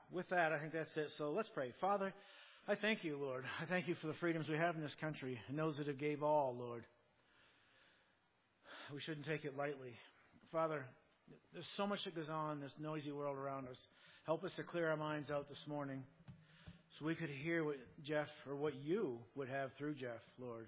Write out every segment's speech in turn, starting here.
with that, I think that's it. So let's pray. Father, I thank you, Lord. I thank you for the freedoms we have in this country and those that have gave all, Lord. We shouldn't take it lightly. Father, there's so much that goes on in this noisy world around us. Help us to clear our minds out this morning so we could hear what Jeff or what you would have through Jeff, Lord.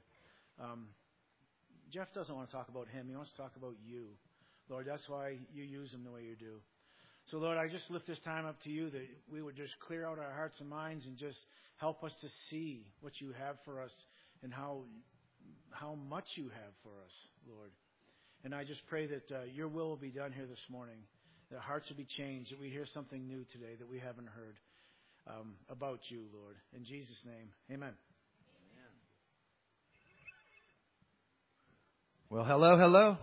Jeff doesn't want to talk about him. He wants to talk about you. Lord, that's why you use him the way you do. So, Lord, I just lift this time up to you that we would just clear out our hearts and minds and just help us to see what you have for us and how much you have for us, Lord. And I just pray that your will be done here this morning, that hearts will be changed, that we hear something new today that we haven't heard about you, Lord. In Jesus' name, amen. Well, hello.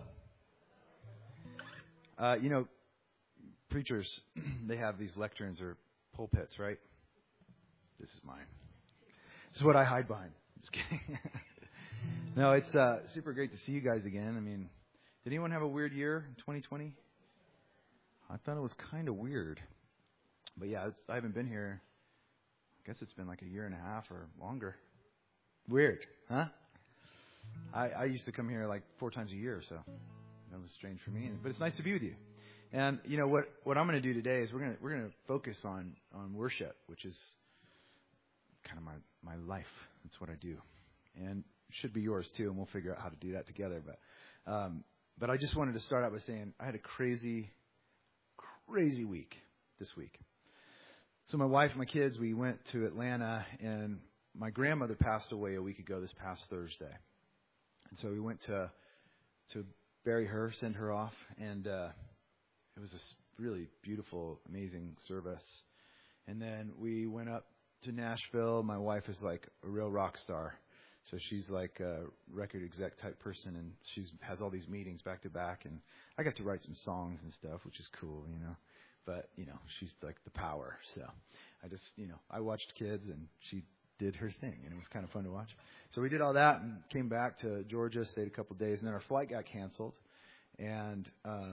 Preachers, they have these lecterns or pulpits, right? This is mine. This is what I hide behind. Just kidding. No, it's super great to see you guys again. I mean, did anyone have a weird year in 2020? I thought it was kind of weird. But yeah, I haven't been here. I guess it's been like a year and a half or longer. Weird, huh? I used to come here like 4 times a year, so that was strange for me. But it's nice to be with you. And you know what I'm going to do today is we're going to focus on worship, which is kind of my life. That's what I do, and it should be yours too. And we'll figure out how to do that together. But I just wanted to start out by saying I had a crazy week this week. So my wife and my kids, we went to Atlanta, and my grandmother passed away a week ago this past Thursday. And so we went to bury her, send her off, and it was a really beautiful, amazing service. And then we went up to Nashville. My wife is like a real rock star. So she's like a record exec type person, and she has all these meetings back to back. And I got to write some songs and stuff, which is cool, you know. But, you know, she's like the power. So I just, I watched kids, and she did her thing, and it was kind of fun to watch. So we did all that and came back to Georgia, stayed a couple of days, and then our flight got canceled. And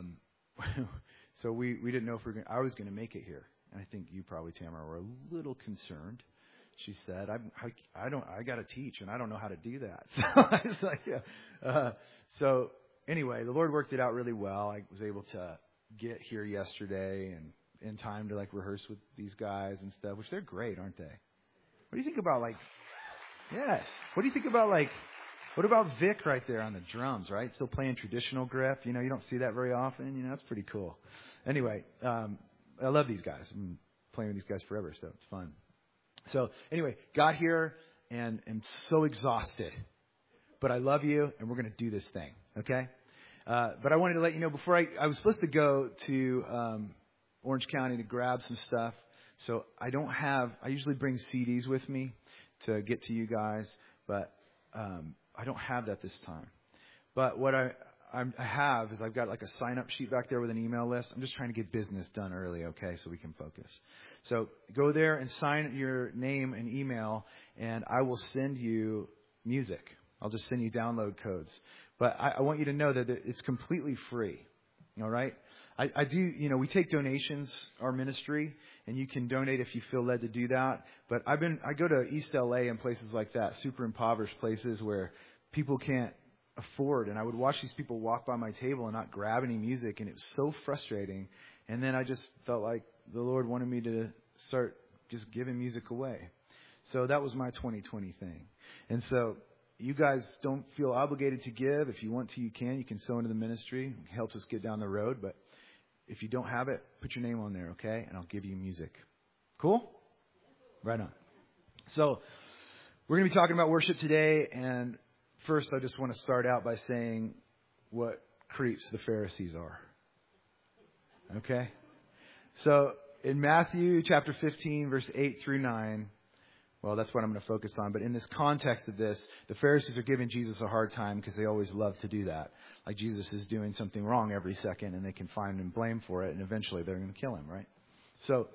so we didn't know if I was going to make it here. And I think you probably, Tamara, were a little concerned. She said, I got to teach, and I don't know how to do that. So I was like, yeah. So anyway, the Lord worked it out really well. I was able to get here yesterday and in time to like rehearse with these guys and stuff, which they're great, aren't they? What do you think about yes. What do you think about what about Vic right there on the drums, right? Still playing traditional grip. You don't see that very often. That's pretty cool. Anyway, I love these guys. I've been playing with these guys forever, so it's fun. So anyway, got here and am so exhausted. But I love you, and we're going to do this thing, okay? But I wanted to let you know before I was supposed to go to Orange County to grab some stuff. So I usually bring CDs with me to get to you guys, but I don't have that this time. But what I have is I've got like a sign-up sheet back there with an email list. I'm just trying to get business done early, okay, so we can focus. So go there and sign your name and email, and I will send you music. I'll just send you download codes. But I want you to know that it's completely free, all right? I do, we take donations, our ministry, and you can donate if you feel led to do that. But I go to East LA and places like that, super impoverished places where people can't afford. And I would watch these people walk by my table and not grab any music, and it was so frustrating. And then I just felt like the Lord wanted me to start just giving music away. So that was my 2020 thing. And so you guys don't feel obligated to give. If you want to, you can. You can sow into the ministry. It helps us get down the road. But if you don't have it, put your name on there, okay? And I'll give you music. Cool? Right on. So we're going to be talking about worship today. And first, I just want to start out by saying what creeps the Pharisees are. Okay? So in Matthew chapter 15, verse 8 through 9, well, that's what I'm going to focus on. But in this context of this, the Pharisees are giving Jesus a hard time because they always love to do that. Like Jesus is doing something wrong every second, and they can find and blame for it, and eventually they're going to kill him, right? So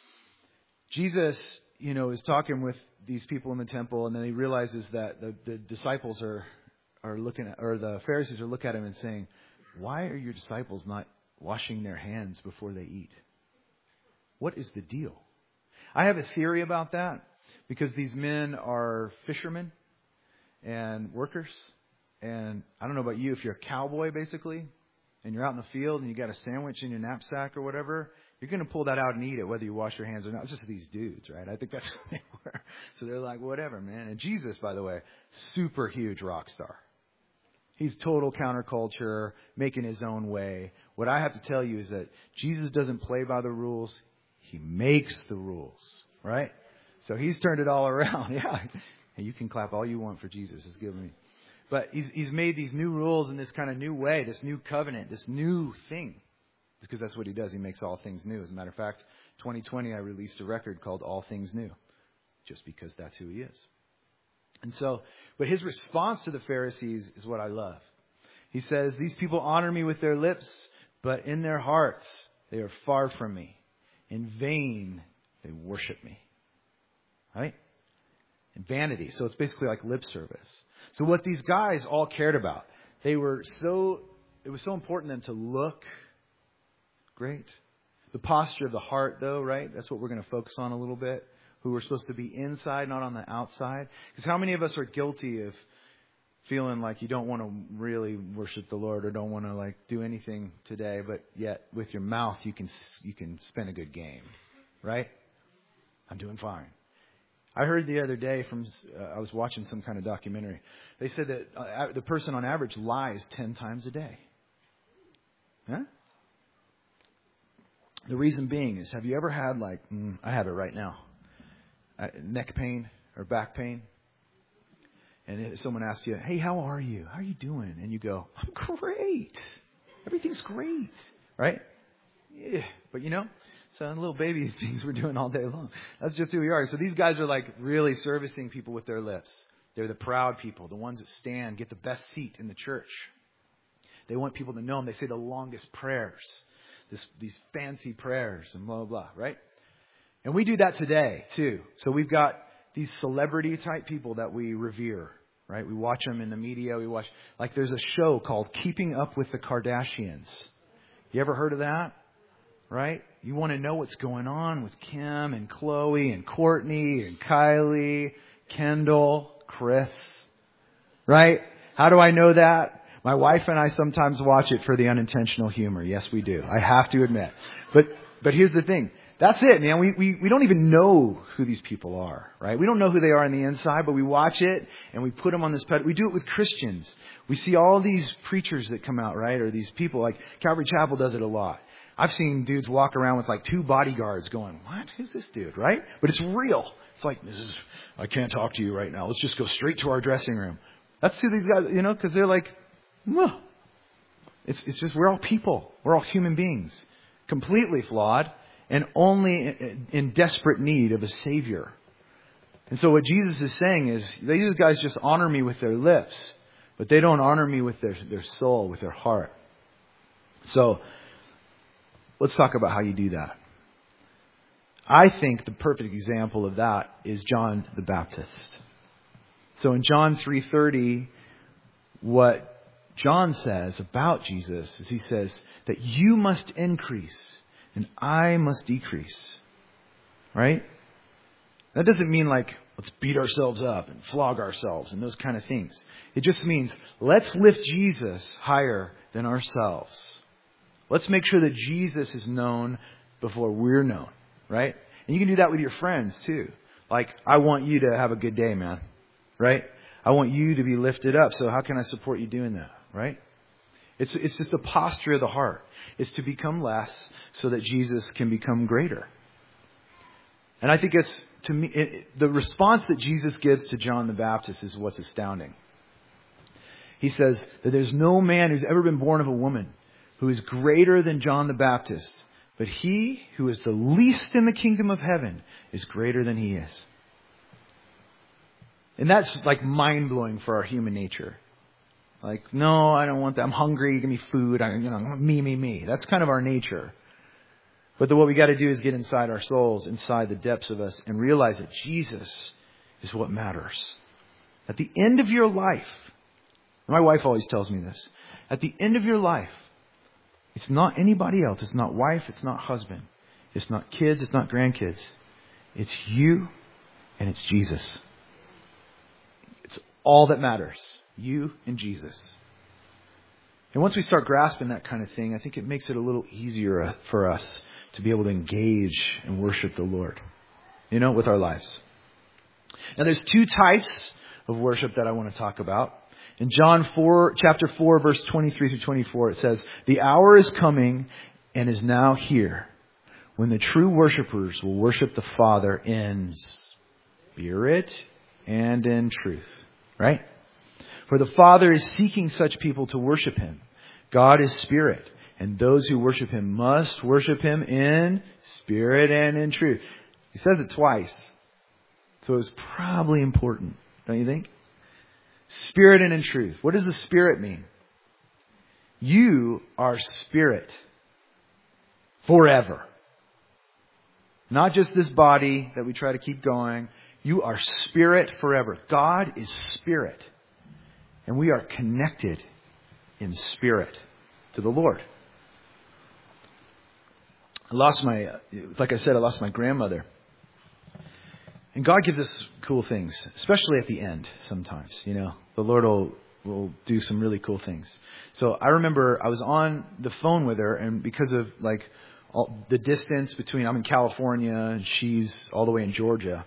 Jesus, is talking with these people in the temple, and then he realizes that the disciples are looking at, or the Pharisees are looking at him and saying, "Why are your disciples not washing their hands before they eat? What is the deal?" I have a theory about that because these men are fishermen and workers. And I don't know about you, if you're a cowboy basically, and you're out in the field and you got a sandwich in your knapsack or whatever, you're going to pull that out and eat it whether you wash your hands or not. It's just these dudes, right? I think that's what they were. So they're like, whatever, man. And Jesus, by the way, super huge rock star. He's total counterculture, making his own way. What I have to tell you is that Jesus doesn't play by the rules. He makes the rules, right? So he's turned it all around. Yeah. And you can clap all you want for Jesus. It's given me. But he's made these new rules in this kind of new way, this new covenant, this new thing. Because that's what he does. He makes all things new. As a matter of fact, 2020, I released a record called All Things New. Just because that's who he is. And so, but his response to the Pharisees is what I love. He says, these people honor me with their lips, but in their hearts, they are far from me. In vain, they worship me. Right? In vanity. So it's basically like lip service. So what these guys all cared about, it was so important to them to look great. The posture of the heart, though, right? That's what we're going to focus on a little bit. Who we're supposed to be inside, not on the outside. Because how many of us are guilty of feeling like you don't want to really worship the Lord or don't want to like do anything today, but yet with your mouth you can spin a good game, right? I'm doing fine. I heard the other day I was watching some kind of documentary. They said that the person on average lies 10 times a day. Huh? The reason being is, have you ever had I have it right now, neck pain or back pain? And someone asks you, hey, how are you? How are you doing? And you go, I'm great. Everything's great. Right? Yeah. But so little baby things we're doing all day long. That's just who we are. So these guys are like really servicing people with their lips. They're the proud people, the ones that stand, get the best seat in the church. They want people to know them. They say the longest prayers, these fancy prayers and blah, blah, blah, right? And we do that today, too. So we've got these celebrity type people that we revere, right? We watch them in the media. There's a show called Keeping Up with the Kardashians. You ever heard of that? Right? You want to know what's going on with Kim and Khloe and Courtney and Kylie, Kendall, Chris, right? How do I know that? My wife and I sometimes watch it for the unintentional humor. Yes, we do. I have to admit. But here's the thing. That's it, man. We don't even know who these people are, right? We don't know who they are on the inside, but we watch it and we put them on this pedestal. We do it with Christians. We see all these preachers that come out, right? Or these people, like Calvary Chapel does it a lot. I've seen dudes walk around with like 2 bodyguards going, what? Who's this dude, right? But it's real. It's like, I can't talk to you right now. Let's just go straight to our dressing room. That's who these guys, because they're like, whoa. It's just, we're all people. We're all human beings. Completely flawed. And only in desperate need of a Savior. And so what Jesus is saying is, these guys just honor me with their lips, but they don't honor me with their soul, with their heart. So, let's talk about how you do that. I think the perfect example of that is John the Baptist. So in John 3:30, what John says about Jesus is he says that you must increase and I must decrease. Right? That doesn't mean like, let's beat ourselves up and flog ourselves and those kind of things. It just means, let's lift Jesus higher than ourselves. Let's make sure that Jesus is known before we're known. Right? And you can do that with your friends too. Like, I want you to have a good day, man. Right? I want you to be lifted up. So how can I support you doing that? Right? It's just a posture of the heart. It's to become less so that Jesus can become greater. And I think the response that Jesus gives to John the Baptist is what's astounding. He says that there's no man who's ever been born of a woman who is greater than John the Baptist. But he who is the least in the kingdom of heaven is greater than he is. And that's like mind-blowing for our human nature. Like, no, I don't want that. I'm hungry. Give me food. Me. That's kind of our nature. But what we got to do is get inside our souls, inside the depths of us, and realize that Jesus is what matters. At the end of your life, my wife always tells me this. At the end of your life, it's not anybody else. It's not wife. It's not husband. It's not kids. It's not grandkids. It's you and it's Jesus. It's all that matters. You and Jesus. And once we start grasping that kind of thing, I think it makes it a little easier for us to be able to engage and worship the Lord, with our lives. Now there's two types of worship that I want to talk about. In chapter 4, verse 23 through 24, it says, "The hour is coming and is now here when the true worshipers will worship the Father in spirit and in truth." Right? "For the Father is seeking such people to worship Him. God is spirit, and those who worship Him must worship Him in spirit and in truth." He says it twice. So it's probably important, don't you think? Spirit and in truth. What does the Spirit mean? You are spirit forever. Not just this body that we try to keep going. You are spirit forever. God is spirit. And we are connected in spirit to the Lord. Like I said, I lost my grandmother. And God gives us cool things, especially at the end sometimes, The Lord will do some really cool things. So I remember I was on the phone with her, and because of the distance between, I'm in California and she's all the way in Georgia.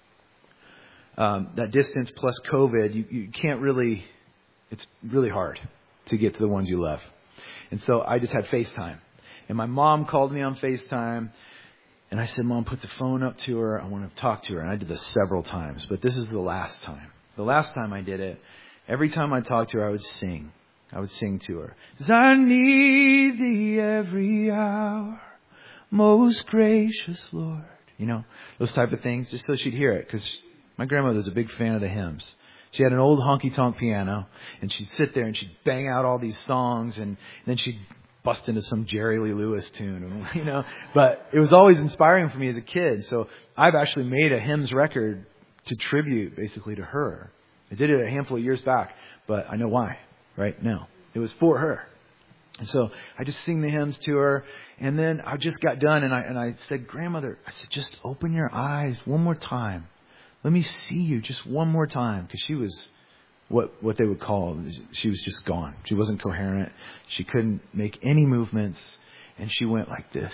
That distance plus COVID, you can't really, it's really hard to get to the ones you love. And so I just had FaceTime. And my mom called me on FaceTime. And I said, "Mom, put the phone up to her. I want to talk to her." And I did this several times. But this is the last time. The last time I did it, every time I talked to her, I would sing. I would sing to her. "'Cause I need thee every hour, most gracious Lord." Those type of things, just so she'd hear it. Because my grandmother was a big fan of the hymns. She had an old honky-tonk piano. And she'd sit there and she'd bang out all these songs. And then she'd bust into some Jerry Lee Lewis tune, But it was always inspiring for me as a kid. So I've actually made a hymns record to tribute basically to her. I did it a handful of years back, but I know why right now. It was for her. And so I just sing the hymns to her. And then I just got done and I said, "Grandmother," I said, "just open your eyes one more time. Let me see you just one more time." Because she was what they would call, she was just gone. She wasn't coherent. She couldn't make any movements. And she went like this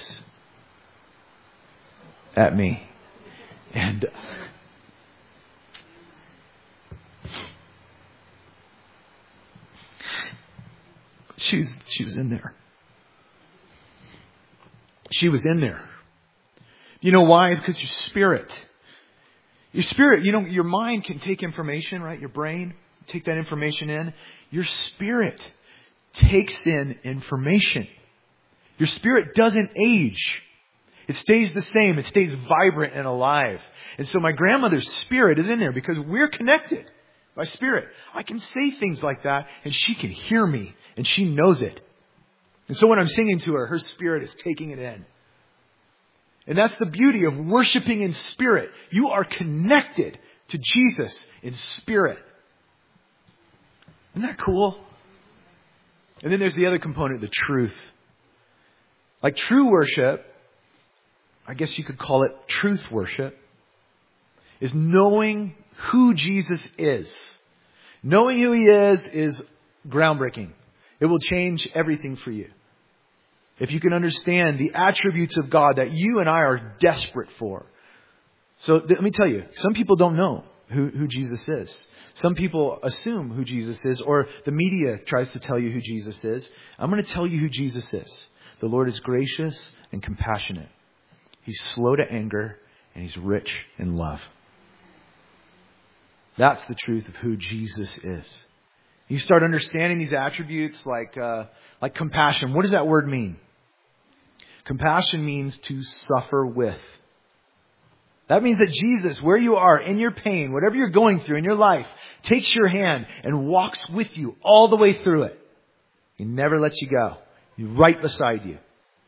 at me. And she was in there. She was in there. You know why? Because your spirit, your mind can take information, right? Your brain. Take that information in. Your spirit takes in information. Your spirit doesn't age. It stays the same. It stays vibrant and alive. And so my grandmother's spirit is in there because we're connected by spirit. I can say things like that and she can hear me and she knows it. And so when I'm singing to her, her spirit is taking it in. And that's the beauty of worshiping in spirit. You are connected to Jesus in spirit. Isn't that cool? And then there's the other component, the truth. Like true worship, I guess you could call it truth worship, is knowing who Jesus is. Knowing who He is groundbreaking. It will change everything for you. If you can understand the attributes of God that you and I are desperate for. So let me tell you, some people don't know who Jesus is. Some people assume who Jesus is, or the media tries to tell you who Jesus is. I'm going to tell you who Jesus is. The Lord is gracious and compassionate. He's slow to anger and He's rich in love. That's the truth of who Jesus is. You start understanding these attributes like compassion. What does that word mean? Compassion means to suffer with. That means that Jesus, where you are in your pain, whatever you're going through in your life, takes your hand and walks with you all the way through it. He never lets you go. He's right beside you.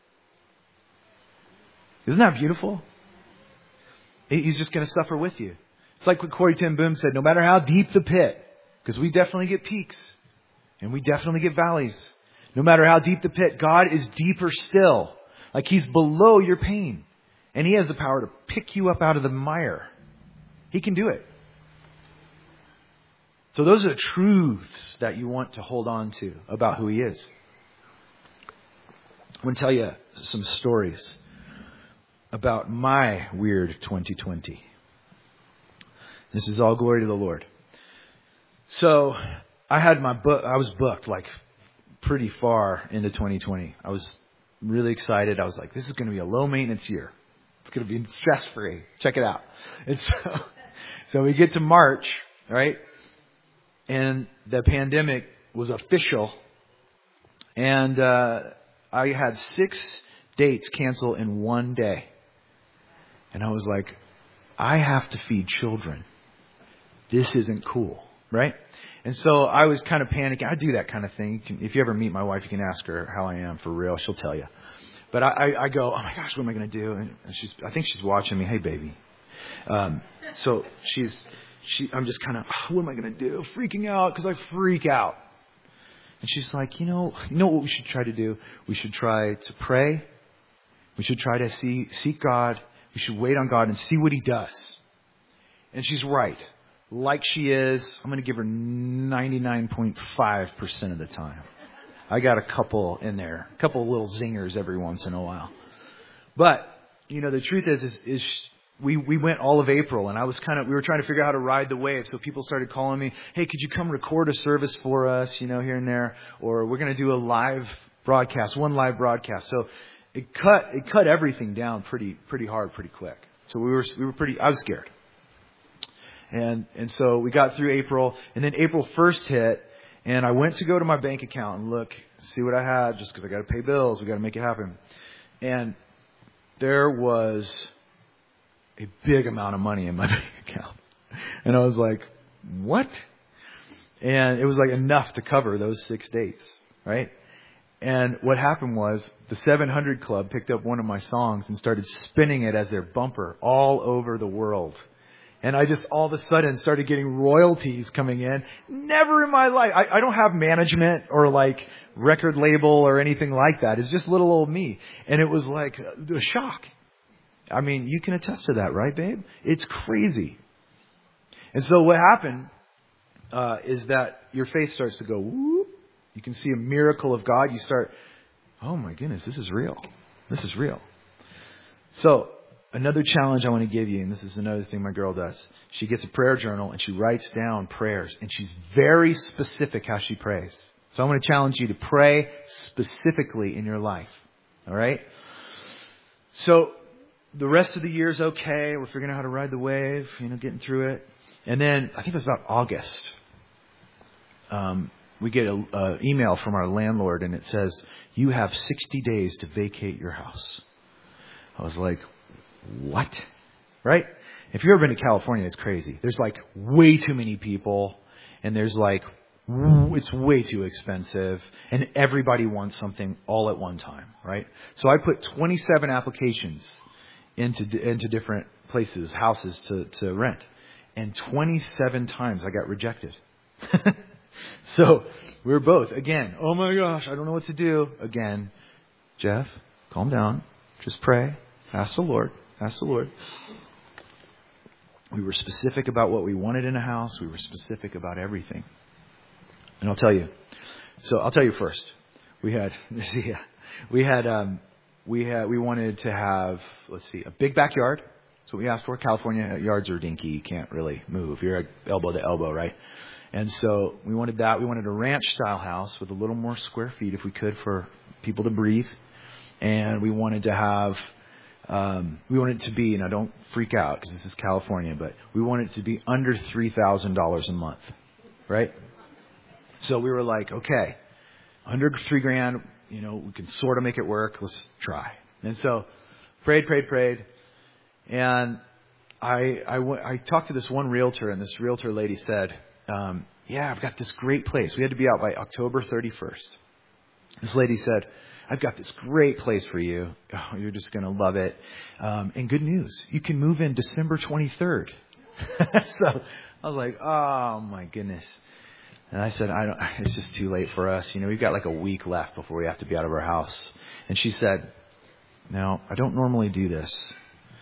Isn't that beautiful? He's just going to suffer with you. It's like what Corrie ten Boom said, no matter how deep the pit, because we definitely get peaks and we definitely get valleys. No matter how deep the pit, God is deeper still. Like He's below your pain. And He has the power to pick you up out of the mire. He can do it. So those are the truths that you want to hold on to about who He is. I'm going to tell you some stories about my weird 2020. This is all glory to the Lord. So I was booked like pretty far into 2020. I was really excited. I was like, this is going to be a low maintenance year. It's going to be stress free. Check it out. And so we get to March, right? And the pandemic was official. And I had 6 dates cancel in one day. And I was like, I have to feed children. This isn't cool, right? And so I was kind of panicking. I do that kind of thing. If you ever meet my wife, you can ask her how I am for real. She'll tell you. But I go, oh my gosh, what am I going to do? And I think she's watching me. Hey, baby. So I'm just kind of, what am I going to do? Freaking out because I freak out. And she's like, you know what we should try to do? We should try to pray. We should try to seek God. We should wait on God and see what He does. And she's right. Like she is, I'm going to give her 99.5% of the time. I got a couple in there, a couple of little zingers every once in a while. But, the truth is we went all of April, and we were trying to figure out how to ride the wave. So people started calling me, hey, could you come record a service for us, here and there? Or we're going to do a live broadcast, one live broadcast. So it cut everything down pretty hard, pretty quick. So I was scared. And so we got through April, and then April 1st hit, and I went to go to my bank account and look, see what I had, just because I got to pay bills, we got to make it happen. And there was a big amount of money in my bank account. And I was like, what? And it was like enough to cover those 6 dates, right? And what happened was the 700 Club picked up one of my songs and started spinning it as their bumper all over the world. And I just all of a sudden started getting royalties coming in. Never in my life. I don't have management or like record label or anything like that. It's just little old me. And it was like a shock. I mean, you can attest to that, right, babe? It's crazy. And so what happened is that your faith starts to go, whoop. You can see a miracle of God. You start, oh my goodness, this is real. This is real. So another challenge I want to give you, and this is another thing my girl does. She gets a prayer journal and she writes down prayers, and she's very specific how she prays. So I want to challenge you to pray specifically in your life. All right? So the rest of the year is okay. We're figuring out how to ride the wave, getting through it. And then I think it was about August. We get an email from our landlord, and it says, you have 60 days to vacate your house. I was like, what? Right? If you've ever been to California, it's crazy. There's like way too many people, and there's like, it's way too expensive, and everybody wants something all at one time, right? So I put 27 applications into different places, houses to rent, and 27 times I got rejected. So we were both, again, oh my gosh, I don't know what to do. Again, Jeff, calm down. Just pray. Ask the Lord. Ask the Lord. We were specific about what we wanted in a house. We were specific about everything. And I'll tell you. So I'll tell you first. We wanted to have, a big backyard. That's what we asked for. California yards are dinky. You can't really move. You're elbow to elbow, right? And so we wanted that. We wanted a ranch-style house with a little more square feet, if we could, for people to breathe. And we wanted to have, we wanted it to be, now don't freak out because this is California, but we wanted it to be under $3,000 a month, right? So we were like, okay, under $3,000, we can sort of make it work. Let's try. And so prayed. And I talked to this one realtor, and this realtor lady said, yeah, I've got this great place. We had to be out by October 31st. This lady said, I've got this great place for you. Oh, you're just going to love it. And good news, you can move in December 23rd. So I was like, oh my goodness. And I said, it's just too late for us. We've got like a week left before we have to be out of our house. And she said, now, I don't normally do this,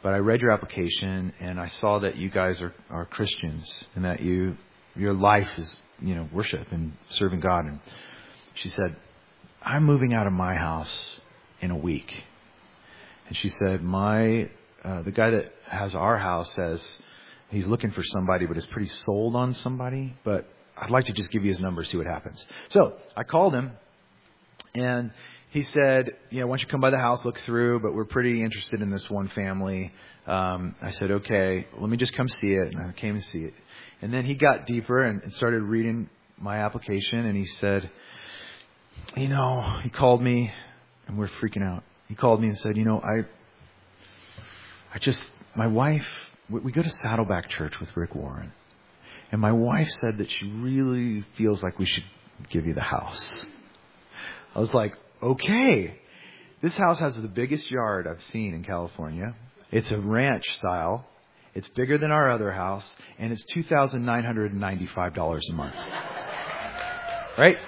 but I read your application and I saw that you guys are Christians and that your life is, worship and serving God. And she said, I'm moving out of my house in a week. And she said, the guy that has our house says he's looking for somebody, but is pretty sold on somebody. But I'd like to just give you his number, see what happens. So I called him, and he said, why don't you come by the house, look through, but we're pretty interested in this one family. I said, okay, let me just come see it. And I came to see it. And then he got deeper and started reading my application, and he said, he called me, and we're freaking out. He called me and said, my wife, we go to Saddleback Church with Rick Warren. And my wife said that she really feels like we should give you the house. I was like, okay. This house has the biggest yard I've seen in California. It's a ranch style. It's bigger than our other house. And it's $2,995 a month. Right?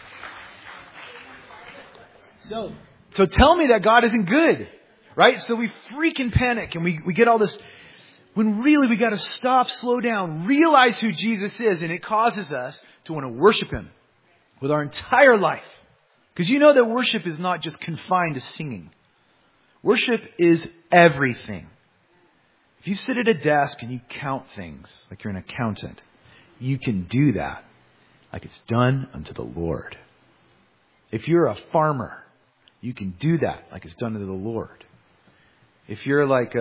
So tell me that God isn't good. Right? So we freaking panic and we get all this, when really we got to stop, slow down, realize who Jesus is, and it causes us to want to worship Him with our entire life. Because you know that worship is not just confined to singing. Worship is everything. If you sit at a desk and you count things like you're an accountant, you can do that like it's done unto the Lord. If you're a farmer, you can do that like it's done unto the Lord. If you're like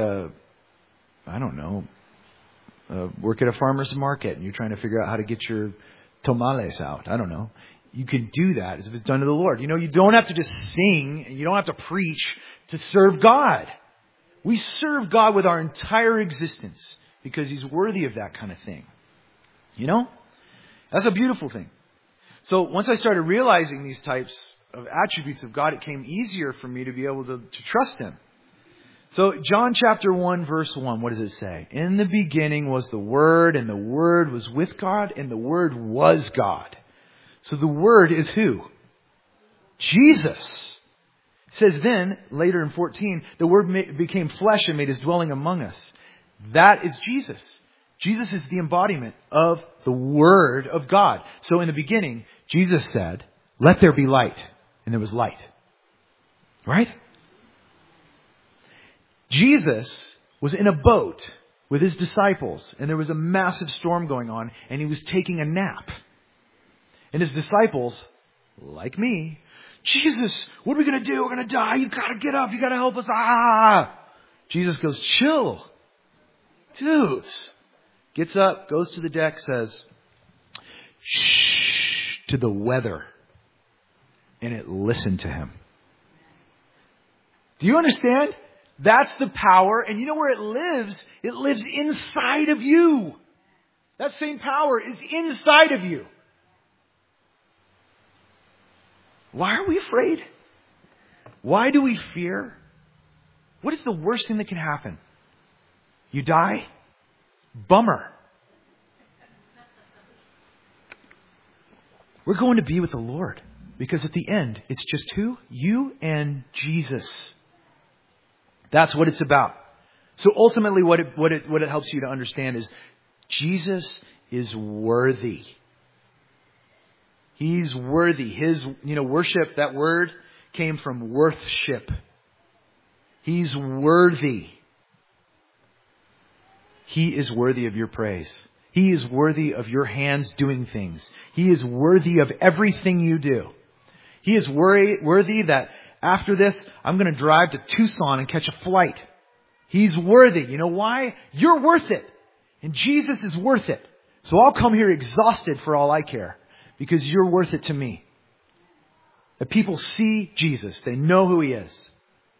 work at a farmer's market and you're trying to figure out how to get your tamales out, I don't know. You can do that as if it's done to the Lord. You don't have to just sing and you don't have to preach to serve God. We serve God with our entire existence because He's worthy of that kind of thing. That's a beautiful thing. So once I started realizing these types of attributes of God, it came easier for me to be able to trust Him. So John chapter 1 verse 1, what does it say? In the beginning was the Word, and the Word was with God, and the Word was God. So the Word is who? Jesus. It says then, later in 14, the Word became flesh and made His dwelling among us. That is Jesus. Jesus is the embodiment of the Word of God. So in the beginning, Jesus said, let there be light. And there was light. Right? Jesus was in a boat with His disciples, and there was a massive storm going on, and He was taking a nap. And His disciples, like me, Jesus, what are we going to do? We're going to die. You got to get up. You got to help us. Jesus goes, chill. Dudes. Gets up, goes to the deck, says, shh, to the weather. And it listened to Him. Do you understand? That's the power. And you know where it lives? It lives inside of you. That same power is inside of you. Why are we afraid? Why do we fear? What is the worst thing that can happen? You die? Bummer. We're going to be with the Lord. Because at the end, it's just who? You and Jesus. That's what it's about. So ultimately what it helps you to understand is Jesus is worthy. He's worthy. His, worship, that word came from worthship. He's worthy. He is worthy of your praise. He is worthy of your hands doing things. He is worthy of everything you do. He is worthy that after this, I'm going to drive to Tucson and catch a flight. He's worthy. You know why? You're worth it. And Jesus is worth it. So I'll come here exhausted for all I care. Because you're worth it to me. That people see Jesus. They know who He is.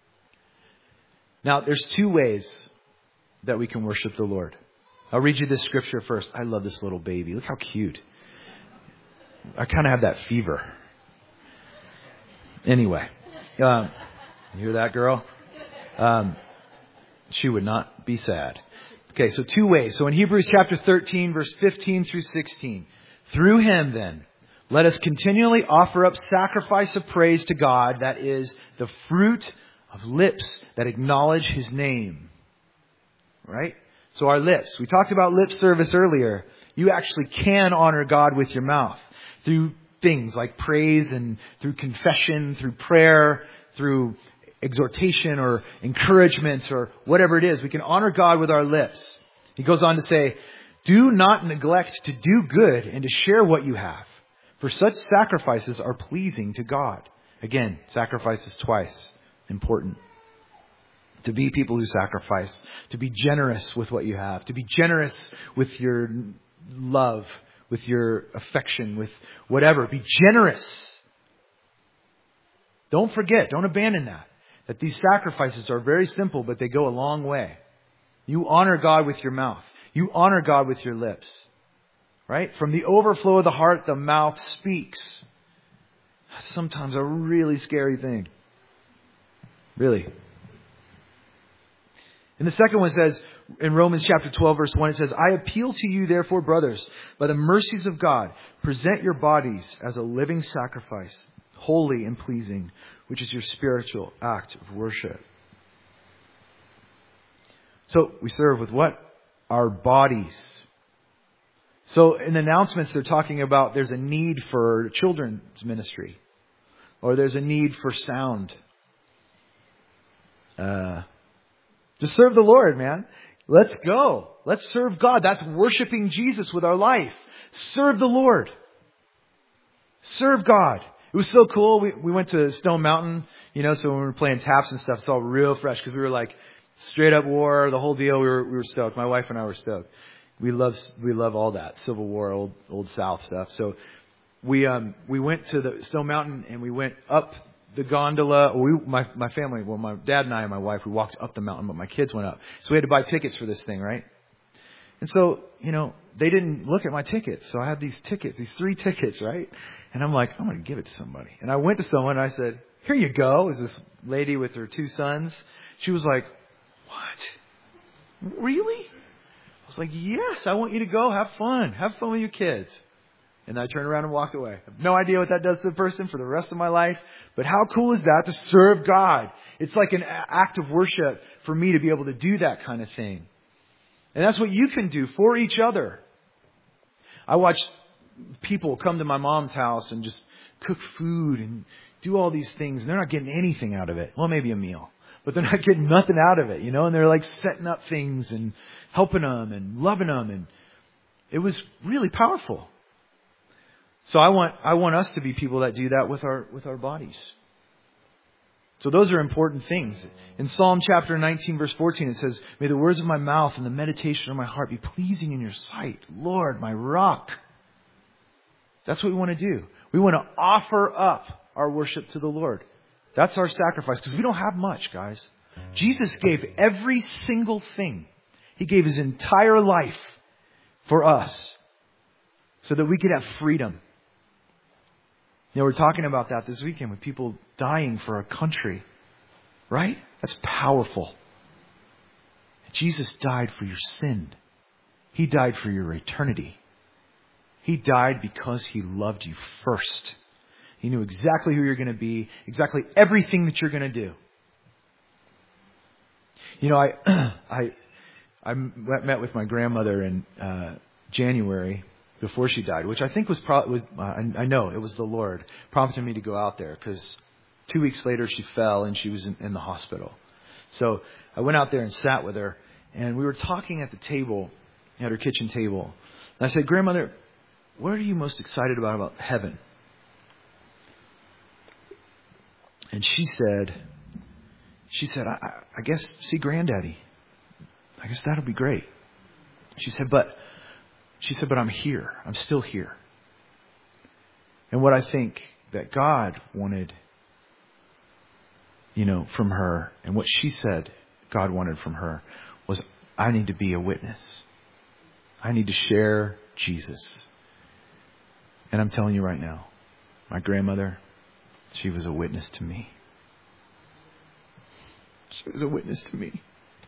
Now, there's two ways that we can worship the Lord. I'll read you this scripture first. I love this little baby. Look how cute. I kind of have that fever. Anyway. You hear that, girl? She would not be sad. Okay, so two ways. So in Hebrews chapter 13, verse 15 through 16. Through Him, then, let us continually offer up sacrifice of praise to God, that is the fruit of lips that acknowledge His name. right? So our lips. We talked about lip service earlier. You actually can honor God with your mouth through things like praise and through confession, through prayer, through exhortation or encouragement or whatever it is. We can honor God with our lips. He goes on to say, do not neglect to do good and to share what you have, for such sacrifices are pleasing to God. Again, sacrifices twice. Important. To be people who sacrifice. To be generous with what you have. To be generous with your love, with your affection, with whatever. Be generous. Don't forget, don't abandon that. That these sacrifices are very simple, but they go a long way. You honor God with your mouth. You honor God with your lips. Right? From the overflow of the heart, the mouth speaks. That's sometimes a really scary thing. Really. And the second one says, in Romans chapter 12, verse 1, it says, I appeal to you, therefore, brothers, by the mercies of God, present your bodies as a living sacrifice, holy and pleasing, which is your spiritual act of worship. So we serve with what? Our bodies. So in the announcements, they're talking about there's a need for children's ministry. Or there's a need for sound. Just serve the Lord, man. Let's go. Let's serve God. That's worshiping Jesus with our life. Serve the Lord. Serve God. It was so cool. We went to Stone Mountain, so when we were playing taps and stuff, it's all real fresh because we were like straight up war, the whole deal. We were stoked. My wife and I were stoked. We love all that Civil War, old South stuff. So we went to the Stone Mountain and we went up the gondola. My family, my dad and I and my wife, we walked up the mountain, but my kids went up. So we had to buy tickets for this thing, right? And so, they didn't look at my tickets. So I had these 3 tickets, right? And I'm like, I'm going to give it to somebody. And I went to someone and I said, here you go. It was this lady with her 2 sons. She was like, what? Really? I was like, yes, I want you to go. Have fun. Have fun with your kids. And I turned around and walked away. I have no idea what that does to the person for the rest of my life. But how cool is that to serve God? It's like an act of worship for me to be able to do that kind of thing. And that's what you can do for each other. I watch people come to my mom's house and just cook food and do all these things. And they're not getting anything out of it. Well, maybe a meal. But they're not getting nothing out of it, And they're like setting up things and helping them and loving them. And it was really powerful. So I want us to be people that do that with our bodies. So those are important things. In Psalm chapter 19, verse 14, it says, may the words of my mouth and the meditation of my heart be pleasing in your sight, Lord, my rock. That's what we want to do. We want to offer up our worship to the Lord. That's our sacrifice, because we don't have much, guys. Jesus gave every single thing. He gave His entire life for us so that we could have freedom. We're talking about that this weekend with people dying for a country. Right? That's powerful. Jesus died for your sin. He died for your eternity. He died because He loved you first. He knew exactly who you're going to be, exactly everything that you're going to do. I met with my grandmother in January before she died, which I think I know it was the Lord prompting me to go out there, because 2 weeks later she fell and she was in the hospital. So I went out there and sat with her, and we were talking at the table, at her kitchen table. And I said, Grandmother, what are you most excited about heaven? And she said, I guess see Granddaddy. I guess that'll be great. She said, but I'm here. I'm still here. And what I think that God wanted, from her, and what she said God wanted from her, was I need to be a witness. I need to share Jesus. And I'm telling you right now, my grandmother, she was a witness to me. She was a witness to me.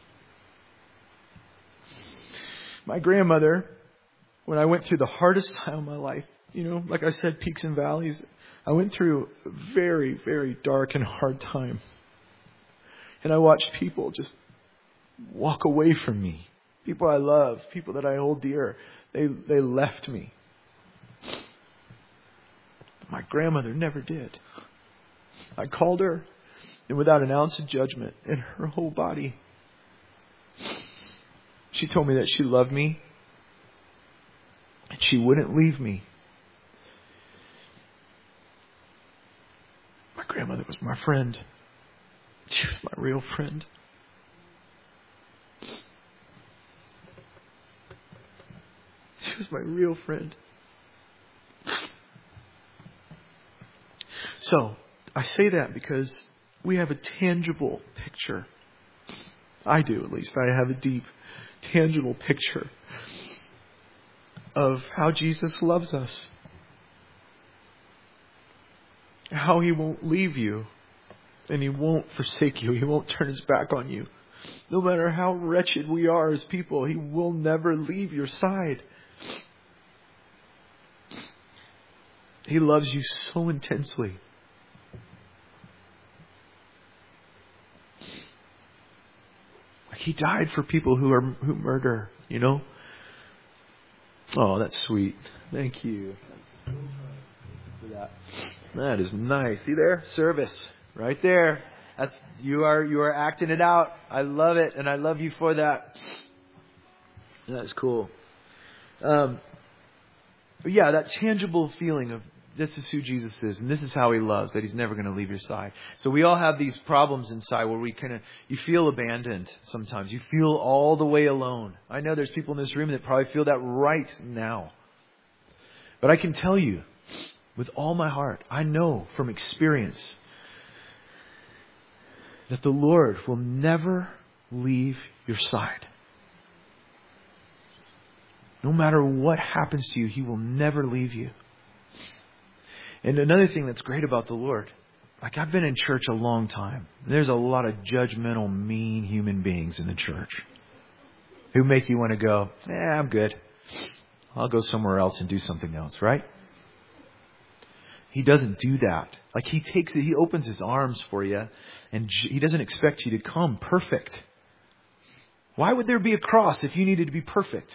My grandmother, when I went through the hardest time of my life, like I said, peaks and valleys, I went through a very, very dark and hard time. And I watched people just walk away from me people I love, people that I hold dear, they left me. My grandmother never did. I called her, and without an ounce of judgment in her whole body, she told me that she loved me and she wouldn't leave me. My grandmother was my friend. She was my real friend. She was my real friend. So, I say that because we have a tangible picture. I do, at least. I have a deep, tangible picture of how Jesus loves us. How He won't leave you. And He won't forsake you. He won't turn His back on you. No matter how wretched we are as people, He will never leave your side. He loves you so intensely. Like He died for people who murder, you know? Oh, that's sweet. Thank you. For that. That is nice. See there? Service. Right there. You are acting it out. I love it, and I love you for that. That's cool. But yeah, that tangible feeling of this is who Jesus is, and this is how He loves, that He's never going to leave your side. So we all have these problems inside where you feel abandoned sometimes. You feel all the way alone. I know there's people in this room that probably feel that right now. But I can tell you, with all my heart, I know from experience that the Lord will never leave your side. No matter what happens to you, He will never leave you. And another thing that's great about the Lord, like I've been in church a long time. There's a lot of judgmental, mean human beings in the church who make you want to go, I'm good. I'll go somewhere else and do something else, right? He doesn't do that. Like He opens His arms for you, and He doesn't expect you to come perfect. Why would there be a cross if you needed to be perfect?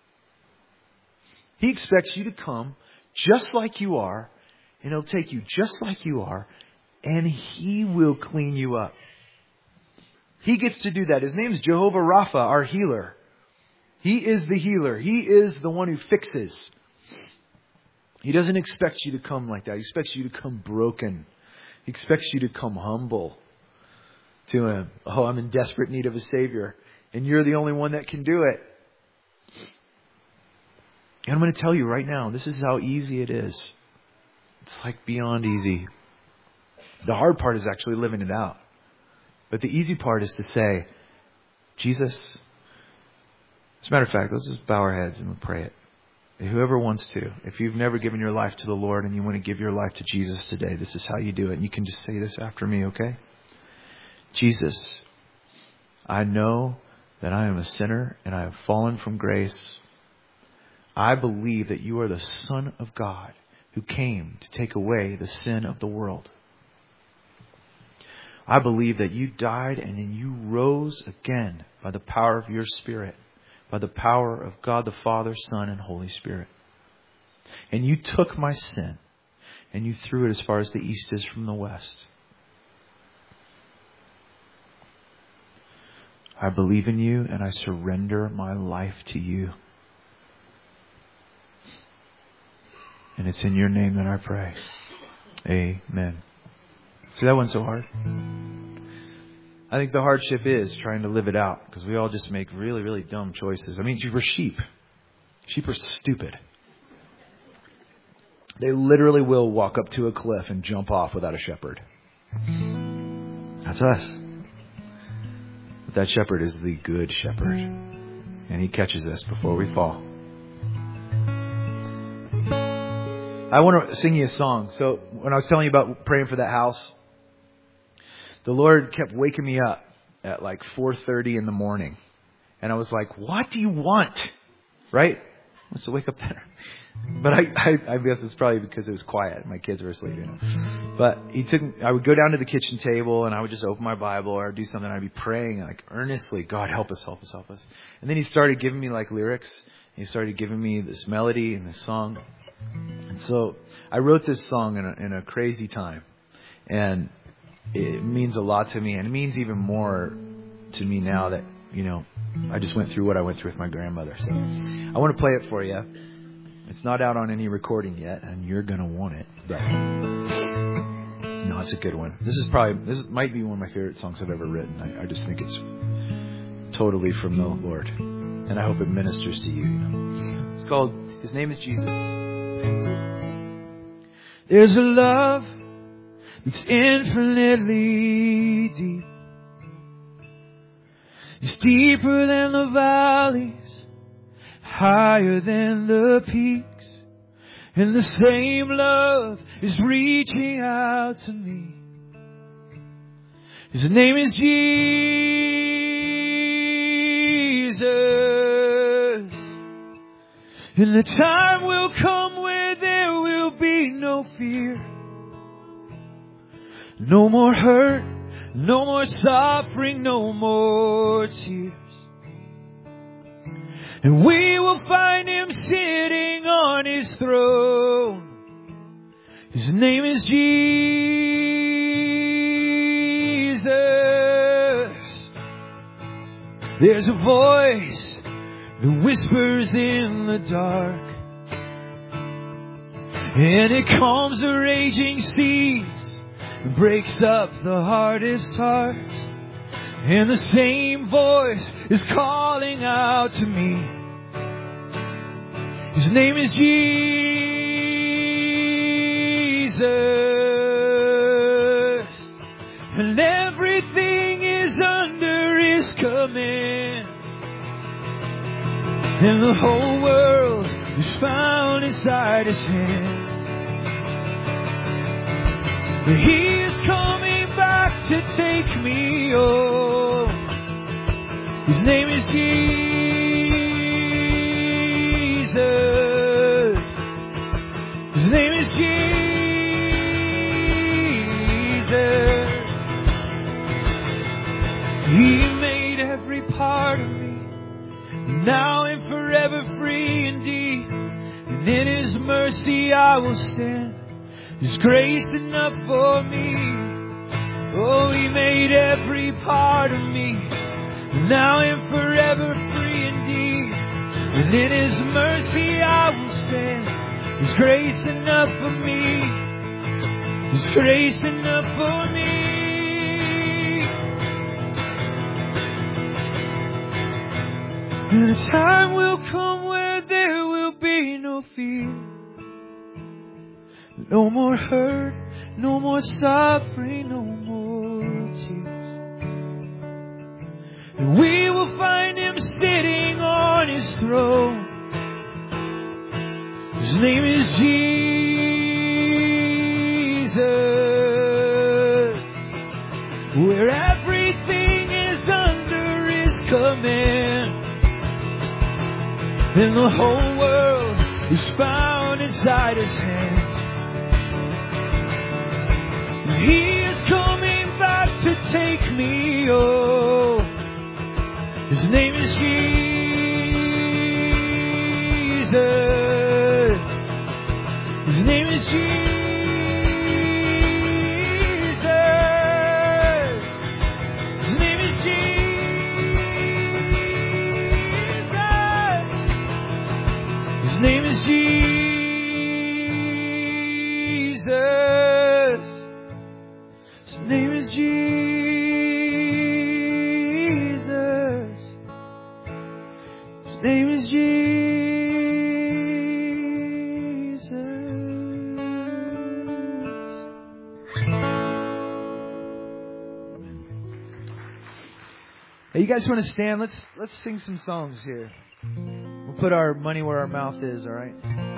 He expects you to come just like you are, and He'll take you just like you are, and He will clean you up. He gets to do that. His name is Jehovah Rapha, our healer. He is the healer. He is the one who fixes. He doesn't expect you to come like that. He expects you to come broken. He expects you to come humble to Him. Oh, I'm in desperate need of a Savior, and you're the only one that can do it. And I'm going to tell you right now, this is how easy it is. It's like beyond easy. The hard part is actually living it out. But the easy part is to say, Jesus, as a matter of fact, let's just bow our heads and we'll pray it. Whoever wants to, if you've never given your life to the Lord and you want to give your life to Jesus today, this is how you do it. And you can just say this after me, okay? Jesus, I know that I am a sinner and I have fallen from grace. I believe that you are the Son of God who came to take away the sin of the world. I believe that you died and then you rose again by the power of your Spirit, by the power of God the Father, Son, and Holy Spirit. And you took my sin and you threw it as far as the east is from the west. I believe in you and I surrender my life to you. And it's in your name that I pray. Amen. See, that wasn't so hard. I think the hardship is trying to live it out because we all just make really, really dumb choices. I mean, we're sheep. Sheep are stupid. They literally will walk up to a cliff and jump off without a shepherd. That's us. But that shepherd is the good shepherd. And He catches us before we fall. I want to sing you a song. So when I was telling you about praying for that house, the Lord kept waking me up at like 4:30 in the morning. And I was like, what do you want? Right? Let's wake up better. But I guess it's probably because it was quiet. My kids were asleep. You know? But I would go down to the kitchen table and I would just open my Bible or do something. I'd be praying like earnestly, God, help us, help us, help us. And then he started giving me like lyrics. He started giving me this melody and this song. And so I wrote this song in a crazy time. And it means a lot to me. And it means even more to me now that, I just went through what I went through with my grandmother. So I want to play it for you. It's not out on any recording yet, and you're going to want it. But no, it's a good one. This might be one of my favorite songs I've ever written. I just think it's totally from the Lord. And I hope it ministers to you. It's called, His Name is Jesus. There's a love that's infinitely deep. It's deeper than the valleys, higher than the peaks. And the same love is reaching out to me. His name is Jesus. And the time will come where there will be no fear. No more hurt, no more suffering, no more tears. And we will find Him sitting on His throne. His name is Jesus. There's a voice that whispers in the dark, and it calms the raging seas, breaks up the hardest hearts. And the same voice is calling out to me. His name is Jesus. And everything is under His command. And the whole world is found inside His hand. He is coming back to take me home. His name is Jesus. His name is Jesus. He made every part of me, now and forever free indeed. And in His mercy I will stand. His grace enough for me. Oh, He made every part of me, now and forever free indeed. And in His mercy I will stand. His grace enough for me. His grace enough for me. And a time will come where there will be no fear. No more hurt, no more suffering, no more tears. And we will find Him sitting on His throne. His name is Jesus. Where everything is under His command. And the whole world is found inside His hand. He is coming back to take me home. His name is Jesus. His name is Jesus. His name is Jesus. His name is Jesus. His name is Jesus. His name is Jesus. Hey, you guys want to stand? Let's sing some songs here. We'll put our money where our mouth is, all right?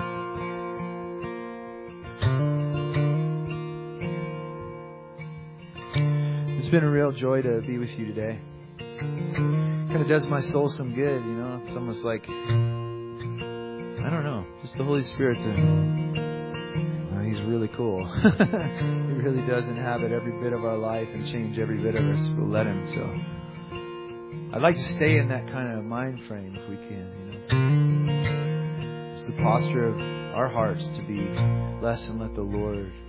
It's been a real joy to be with you today. Kind of does my soul some good, you know. It's almost like, I don't know, just the Holy Spirit's He's really cool. He really does inhabit every bit of our life and change every bit of us if we'll let Him. So I'd like to stay in that kind of mind frame if we can. It's the posture of our hearts to be less and let the Lord